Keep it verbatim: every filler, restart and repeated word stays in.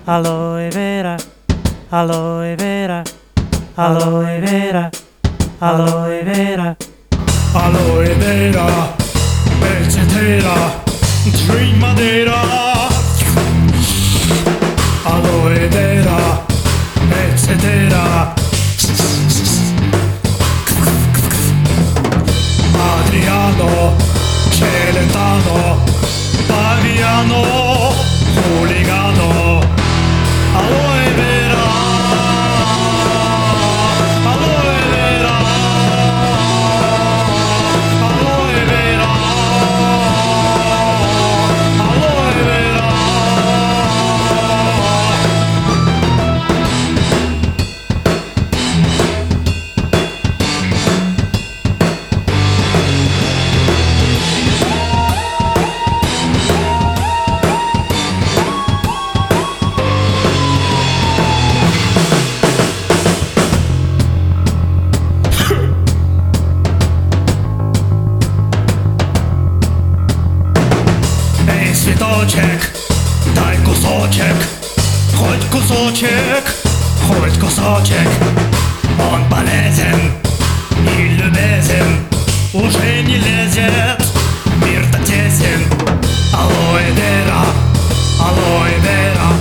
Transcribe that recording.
aloe vera, aloe vera, aloe vera, aloe vera, aloe vera, etcetera, tree madera, aloe vera, etcetera. Adriano, Celentano, Paviano, Huligano, aloe vera, aloe vera, aloe vera, aloe vera. Цветочек, дай кусочек, хоть кусочек, хоть кусочек. Он полезен и любезен, уже не лезет, мир-то тесен. Алоэ вера, алоэ вера,